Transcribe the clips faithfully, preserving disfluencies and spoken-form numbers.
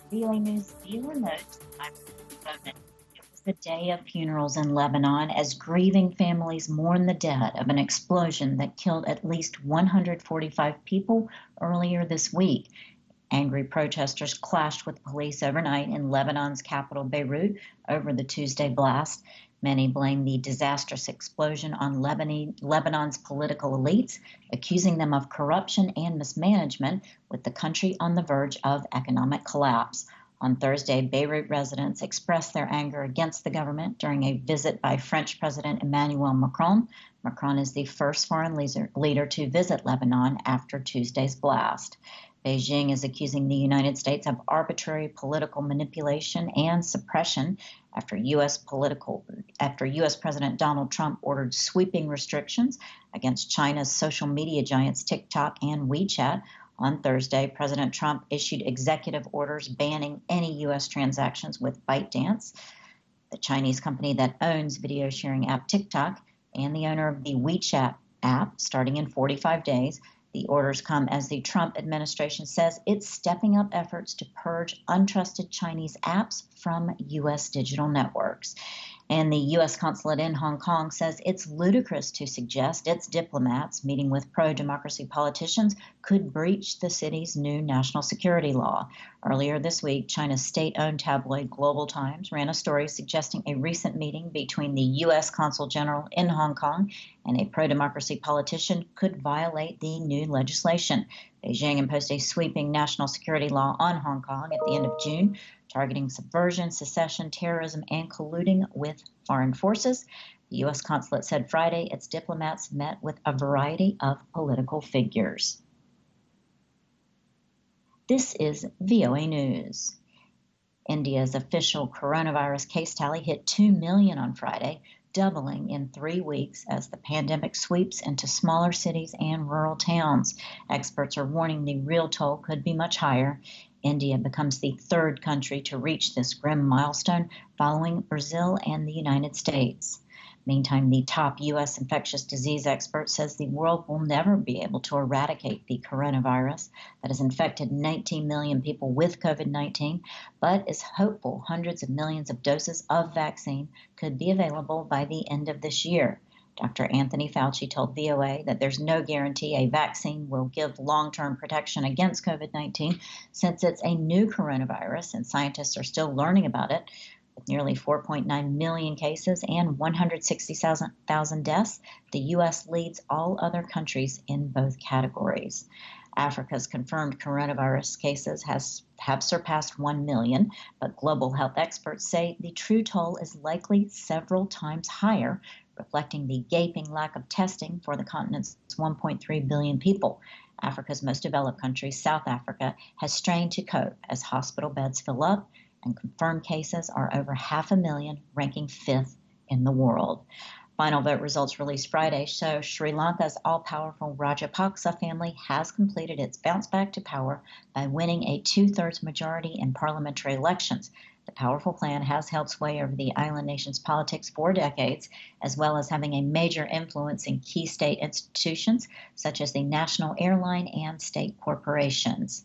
V O A News viewer notes. I'm Bowman. It was the day of funerals in Lebanon as grieving families mourn the death of an explosion that killed at least one hundred forty-five people earlier this week. Angry protesters clashed with police overnight in Lebanon's capital, Beirut, over the Tuesday blast. Many blame the disastrous explosion on Lebanon's political elites, accusing them of corruption and mismanagement, with the country on the verge of economic collapse. On Thursday, Beirut residents expressed their anger against the government during a visit by French President Emmanuel Macron. Macron is the first foreign leader to visit Lebanon after Tuesday's blast. Beijing is accusing the United States of arbitrary political manipulation and suppression after U S political after U S President Donald Trump ordered sweeping restrictions against China's social media giants TikTok and WeChat. On Thursday, President Trump issued executive orders banning any U S transactions with ByteDance, the Chinese company that owns video sharing app TikTok, and the owner of the WeChat app, starting in forty-five days. The orders come as the Trump administration says it's stepping up efforts to purge untrusted Chinese apps from U S digital networks. And the U S consulate in Hong Kong says it's ludicrous to suggest its diplomats meeting with pro-democracy politicians could breach the city's new national security law. Earlier this week, China's state-owned tabloid Global Times ran a story suggesting a recent meeting between the U S consul general in Hong Kong and a pro-democracy politician could violate the new legislation. Beijing imposed a sweeping national security law on Hong Kong at the end of June, targeting subversion, secession, terrorism, and colluding with foreign forces. The U S consulate said Friday its diplomats met with a variety of political figures. This is V O A News. India's official coronavirus case tally hit two million on Friday, doubling in three weeks as the pandemic sweeps into smaller cities and rural towns. Experts are warning the real toll could be much higher. India becomes the third country to reach this grim milestone, following Brazil and the United States. Meantime, the top U S infectious disease expert says the world will never be able to eradicate the coronavirus that has infected nineteen million people with COVID nineteen, but is hopeful hundreds of millions of doses of vaccine could be available by the end of this year. Doctor Anthony Fauci told V O A that there's no guarantee a vaccine will give long-term protection against COVID nineteen since it's a new coronavirus and scientists are still learning about it. With nearly four point nine million cases and one hundred sixty thousand deaths, the U S leads all other countries in both categories. Africa's confirmed coronavirus cases has, have surpassed one million, but global health experts say the true toll is likely several times higher, reflecting the gaping lack of testing for the continent's one point three billion people. Africa's most developed country, South Africa, has strained to cope as hospital beds fill up and confirmed cases are over half a million, ranking fifth in the world. Final vote results released Friday show Sri Lanka's all-powerful Rajapaksa family has completed its bounce back to power by winning a two-thirds majority in parliamentary elections. The powerful clan has held sway over the island nation's politics for decades, as well as having a major influence in key state institutions such as the national airline and state corporations.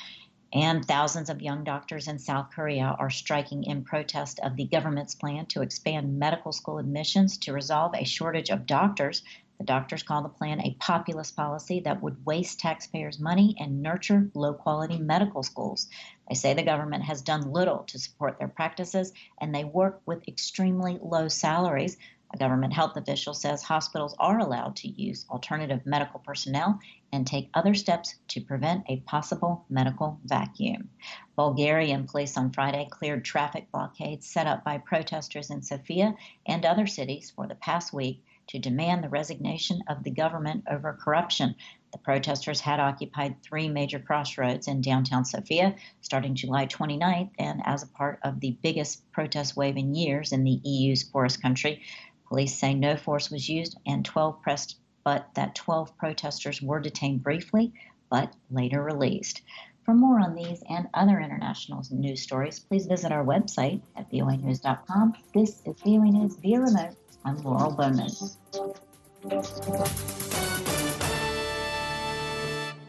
And thousands of young doctors in South Korea are striking in protest of the government's plan to expand medical school admissions to resolve a shortage of doctors. The doctors call the plan a populist policy that would waste taxpayers' money and nurture low-quality medical schools. They say the government has done little to support their practices, and they work with extremely low salaries. A government health official says hospitals are allowed to use alternative medical personnel and take other steps to prevent a possible medical vacuum. Bulgarian police on Friday cleared traffic blockades set up by protesters in Sofia and other cities for the past week to demand the resignation of the government over corruption. The protesters had occupied three major crossroads in downtown Sofia starting July twenty-ninth, and as a part of the biggest protest wave in years in the E U's poorest country. Police say no force was used and twelve pressed, but that twelve protesters were detained briefly, but later released. For more on these and other international news stories, please visit our website at V O A news dot com. This is V O A News via remote. I'm Laurel Bowman.